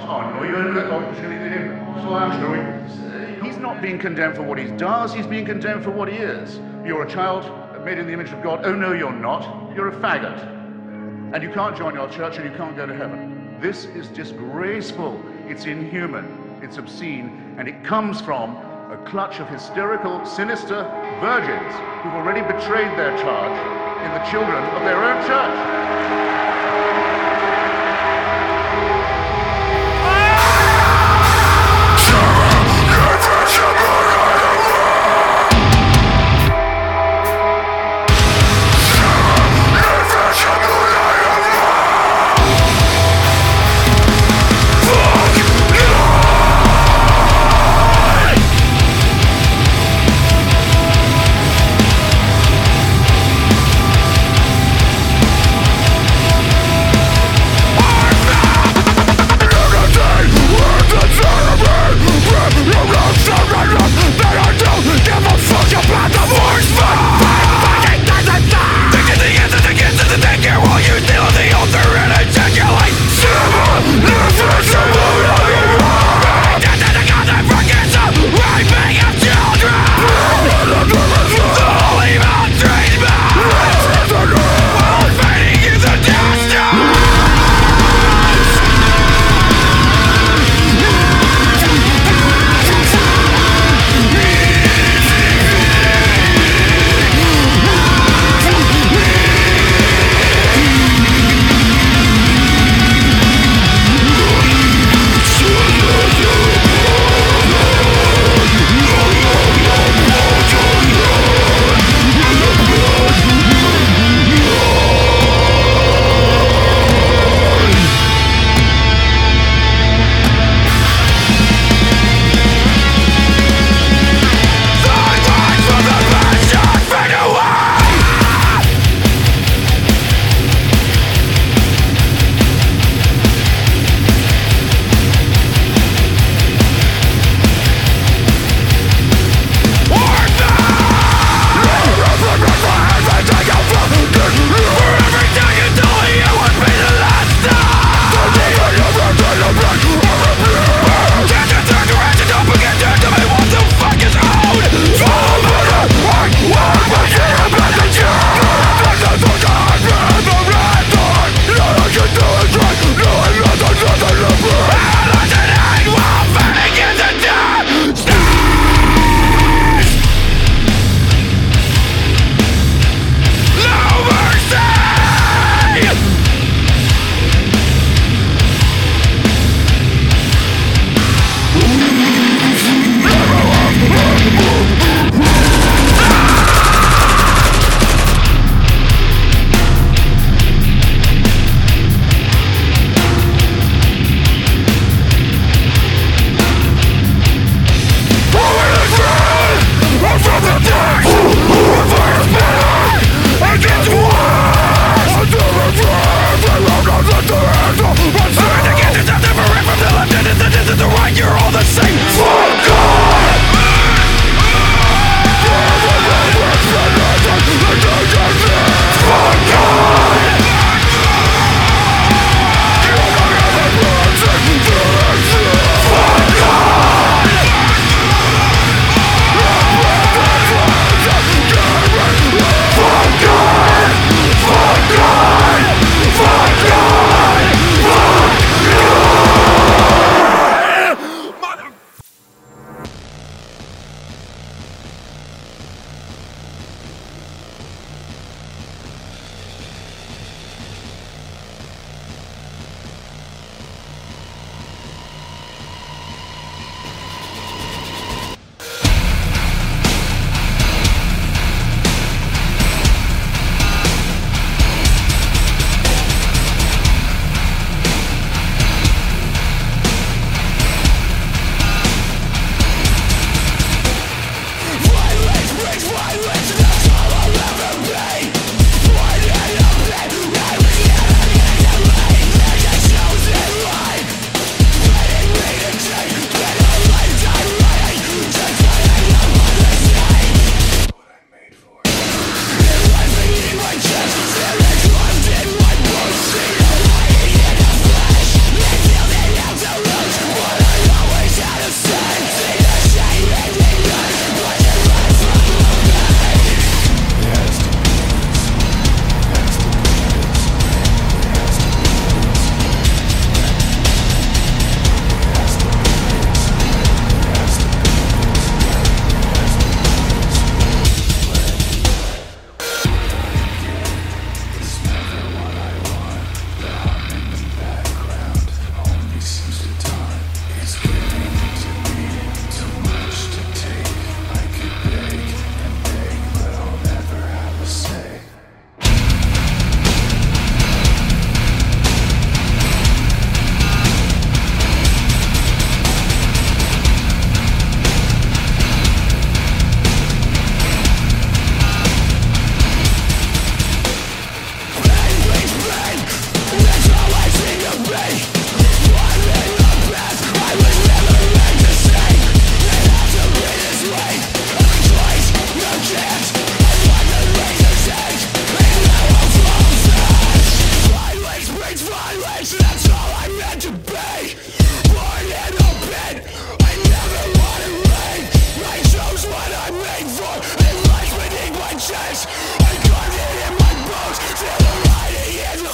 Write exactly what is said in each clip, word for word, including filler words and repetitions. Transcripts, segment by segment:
hanno, io he's not being condemned for what he does, he's being condemned for what he is. You're a child made in the image of God. Oh no, you're not. You're a faggot. And you can't join our church and you can't go to heaven. This is disgraceful. It's inhuman. It's obscene. And it comes from a clutch of hysterical, sinister virgins who've already betrayed their charge in the children of their own church.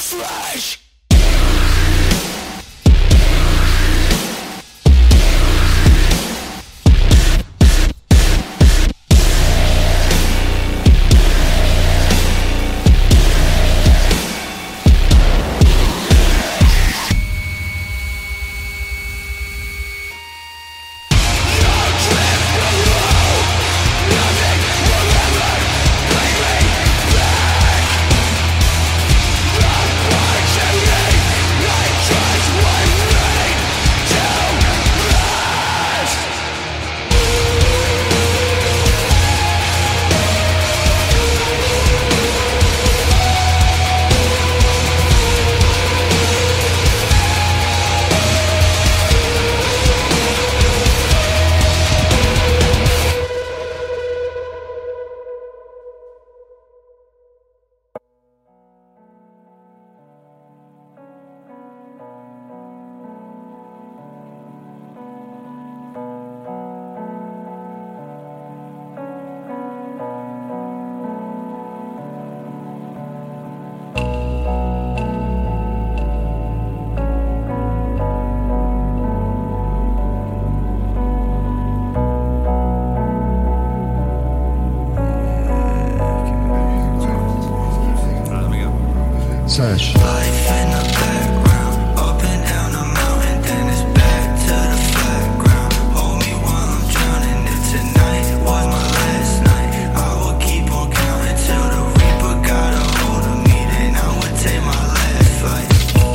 flesh. Sash. Life in the background, up and down the mountain, then it's back to the flat ground. Hold me while I'm drowning. If tonight was my last night, I would keep on counting till the Reaper got a hold of me. Then I would take my last flight.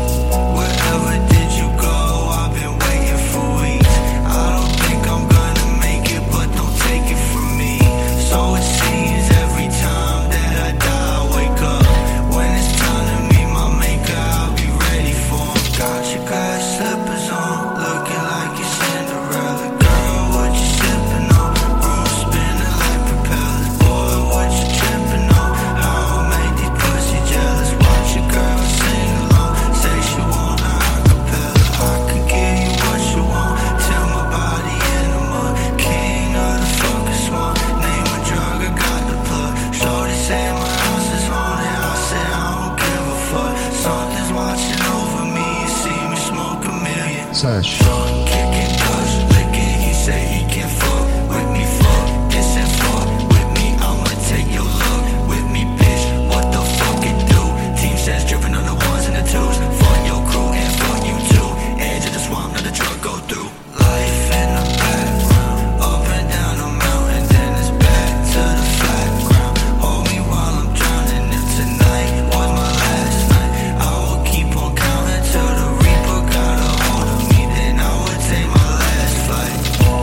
Wherever did you go? I've been waiting for weeks. I don't think I'm gonna make it, but don't take it from me. So it seems every time that I die, I wake up. When it's time to meet my maker, I'll be ready for him. Got your glass slippers on, looking like you're Cinderella. Girl, what you sipping on? Room spinning like propellers. Boy, what you tripping on? How I make these pussy jealous. Watch your girl sing along. Say she want a acapella. I can give you what you want. Till my body in the mud. King of the fucking swamp. Name a drug, I got the plug. Shorty say my house is haunted. I say I don't give a fuck. Something's watching over me. You see me smoke a million. Sash. Drunk, kicking, touch, licking. He say he can fuck with me. Fuck this and fuck with me. I'ma take your look with me, bitch. What the fuck it do? Team says dripping on the ones and the twos. Fuck your crew and fuck you too. Edge of the swamp, let the truck go through. Life in the background, up and down the mountain, then it's back to the flat ground. Hold me while I'm drowning. If tonight was my last night, I will keep on counting till the Reaper got a hold of me. Then I would take my last flight.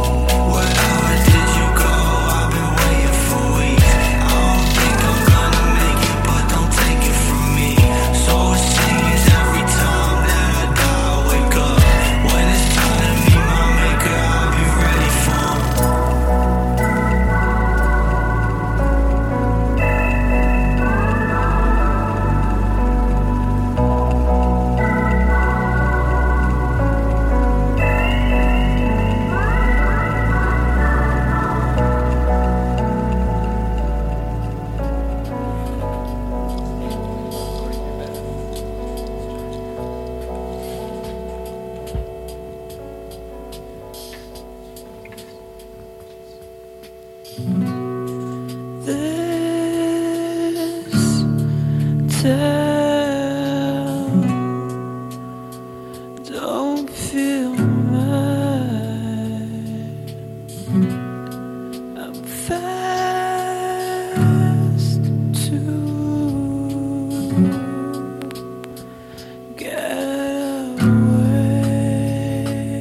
Wherever did you go? I've been waiting for weeks. I don't think I'm gonna make it, but don't take it from me. So it seems every time that I die, I wake up. When it's time to meet my maker, I'll be ready for him. This town don't feel mine. I'm fast to get away.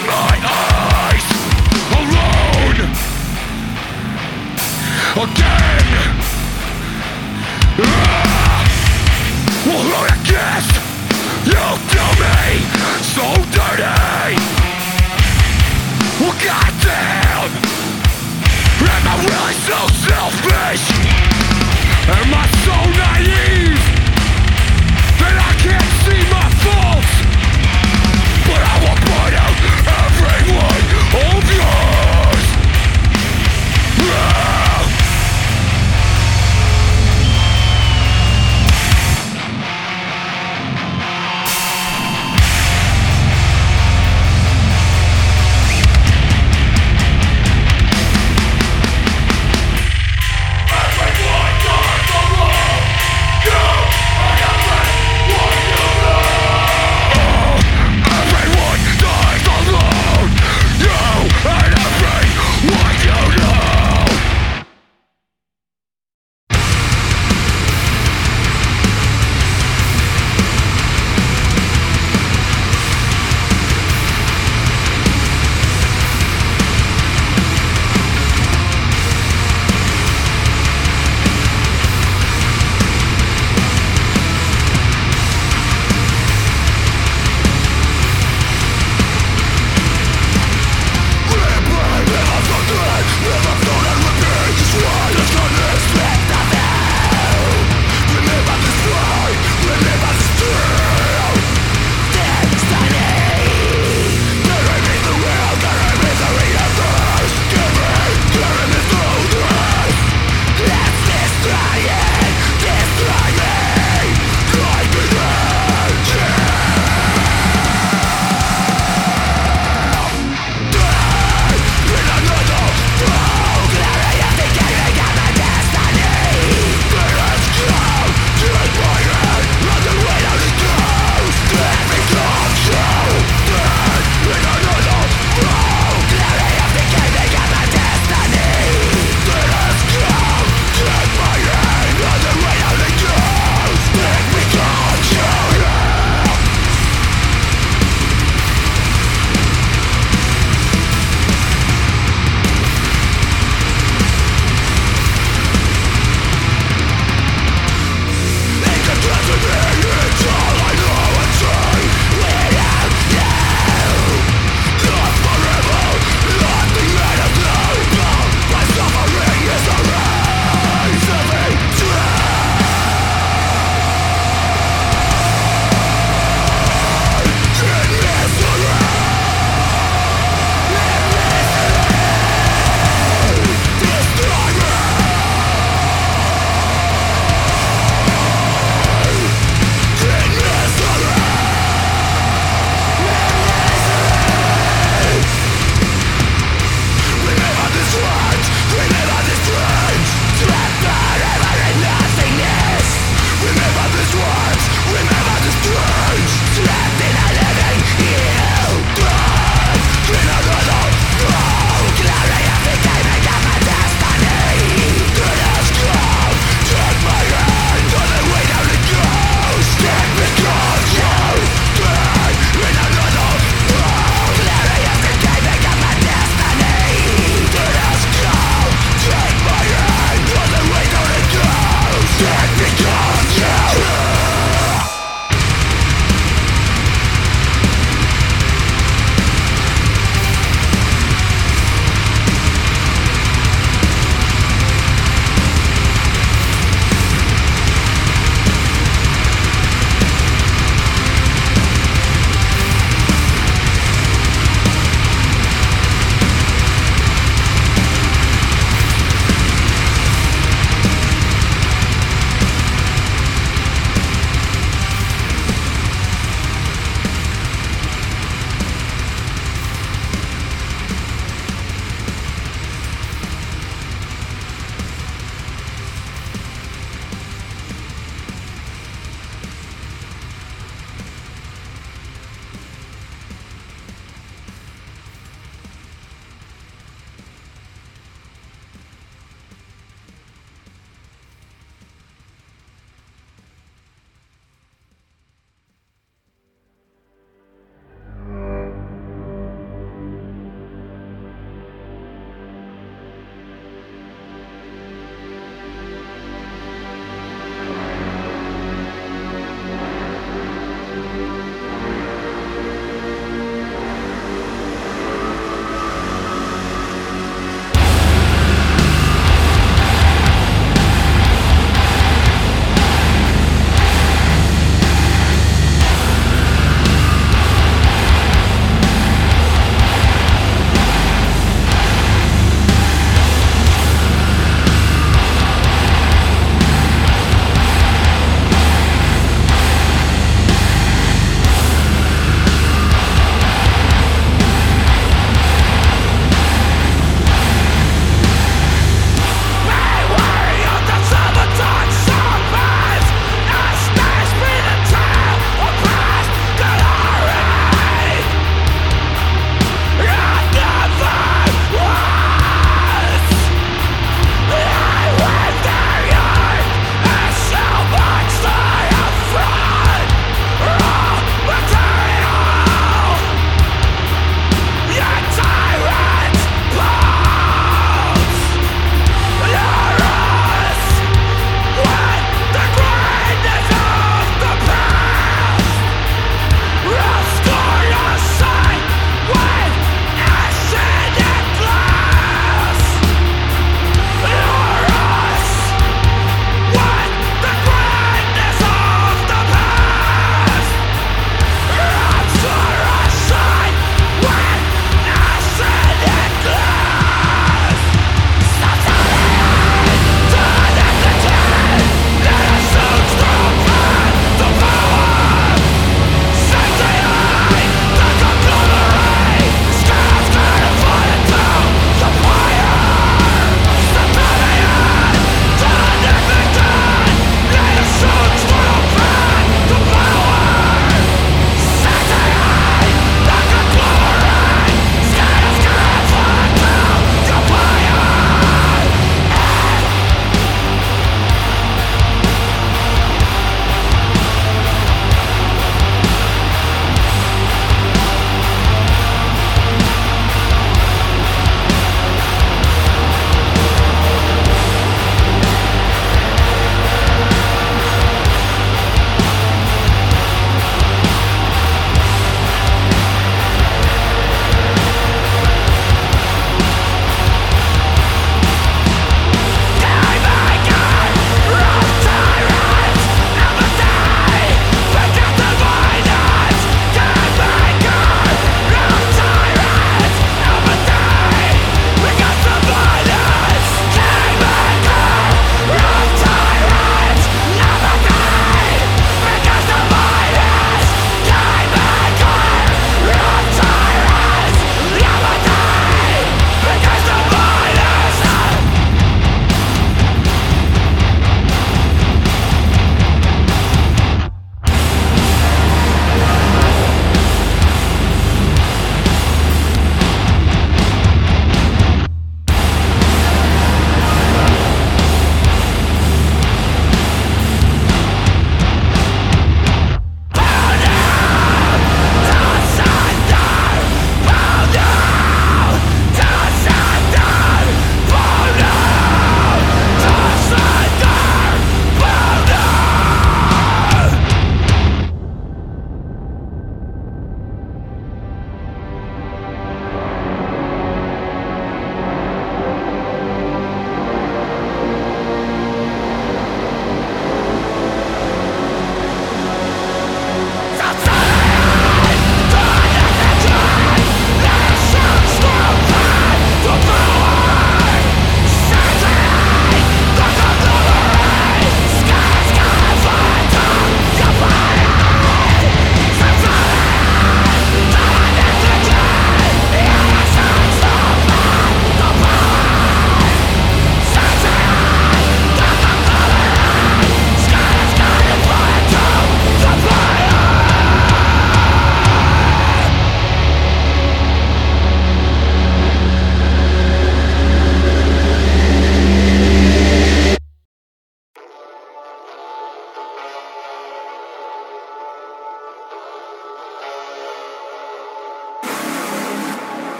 my eyes alone again. Ah, well, who I guess you do me so dirty. Well, goddamn, am I really so selfish? Am I so naive that I can't see my faults? But I will point out every one of yours. Ah. Everyone does the wrong. You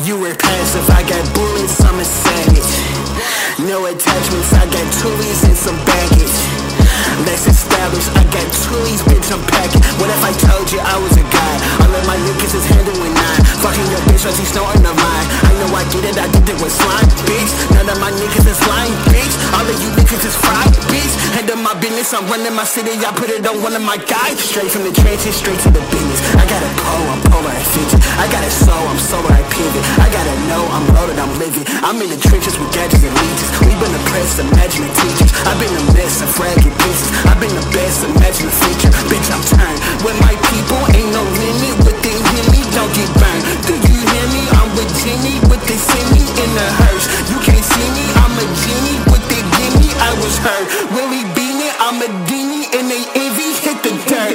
You were passive, I got bullets, I'm a savage. No attachments, I got toolies and some baggage. Let's establish, I got toolies, bitch, I'm packing. What if I told you I was a guy? All of my niggas is handling nine. Fucking your bitch while she snorting the line. I know I did it, I did it with slime, bitch. None of my niggas is lying, bitch. All of you niggas is fried, bitch. Handle my business, I'm running my city, I put it on one of my guys. Straight from the trenches, straight to the business. I got a pole, I'm polar and fidget. I got a soul, I'm solar, I pivot. I gotta know, I'm loaded, I'm living. I'm in the trenches with gadgets and leeches. We've been oppressed, imagine the teachers. I've been a mess of fragile pieces. I've been the best, imagine the future. Bitch, I'm turned. When my people ain't no limit, what they hear me, don't get burned. Do you hear me? I'm with Jimmy, with the semi in the hearse. You can't see me, I'm a genie, what they give me, I was hurt. Willie Beanie, I'm a genie, and they envy, hit the dirt.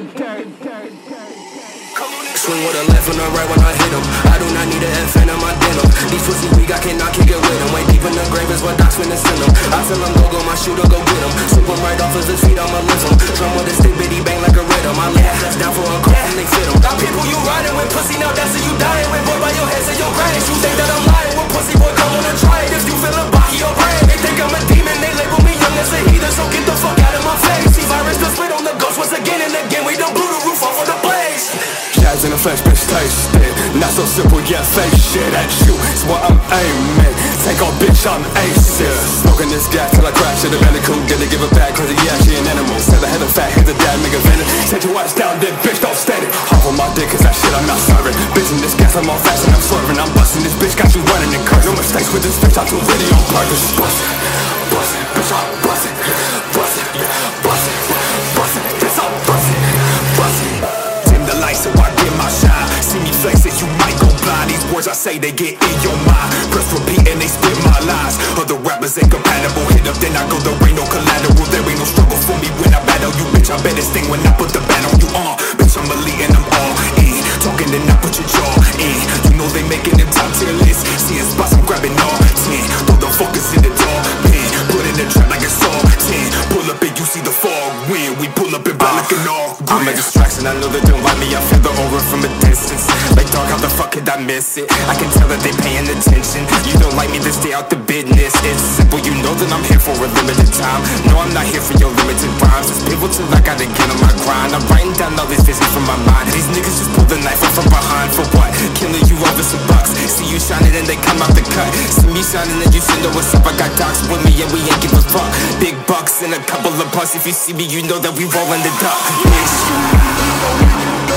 Swing with a left and a right when I hit 'em. I do not need a F N in my denim. These pussy weak, I cannot kick it with 'em. Way deep in the grave is what Doc's finna send 'em. I tell 'em go go, my shooter go get 'em. Swoop 'em right off of his feet, I'ma lift 'em. Drum with a stick, bitty bang like a rhythm. I lay ass down for a call and they fit 'em. Got people you riding with, pussy, now that's who you dying with. Boy, by your head, say your grinding. You think that I'm lying with pussy, boy, come on and try it. If you feelin' body or brain, they think I'm a demon. They label me young as a heathen, so get the fuck out of my face. See virus, the split on the ghost once again and again. We done blew the roof off of the place. Jazz in the flesh, bitch, taste it. Not so simple, yeah, face shit at you. It's what I'm aiming. Take off, bitch, I'm aces. Smoking this gas till I crash at the medical. Did they give it back, cause yeah, she an animal. Said I had a fat, hit the dad, make a venom. Set your ass down, then bitch, don't stand it. Hop on my dick, cause that shit I'm not serving. Bitch, in this gas, I'm all fast and I'm swerving. I'm busting this bitch, got you running and curse. No mistakes with this bitch, I do really on purpose. Bust it, bust it, bitch, I'm busting. Bust it, bust it, bust it, bitch, I'm busting. Bust it. Dim the light so I get my shine. See me flex it, you might go blind. These words I say, they get in your mind. Press repeat and they spit my lies. Other rappers ain't compatible. Hit up, then I go, there ain't no collateral. There ain't no struggle for me when I battle you, bitch. I bet this thing when I put the bat on you on. Bitch, I'm elite and I'm all in. Talking then I put your jaw in. You know they making them top tier lists. Seeing spots, I'm grabbing all ten. Throw the focus in the door, man. Put in the trap like it's all ten. Pull up and you see the fog when we pull up and by looking all good. I'm a distraction, I know they don't like me. I feel the aura from a distance. Like dog, how the fuck could I miss it? I can tell that they paying attention. You don't like me, then stay out the business. It's simple, you know that I'm here for a limited time. No, I'm not here for your limited rhymes. It's pivotal, I gotta get on my grind. I'm writing down all this vision from my mind. These niggas just pull the knife out from behind. For what? Killing you over some bucks. See you shining and they come out the cut. See me shining and you say, know what's up. I got dogs with me and we ain't give a fuck. Big bucks and a couple of bucks. If you see me, you know that we rolling the duck, bitch.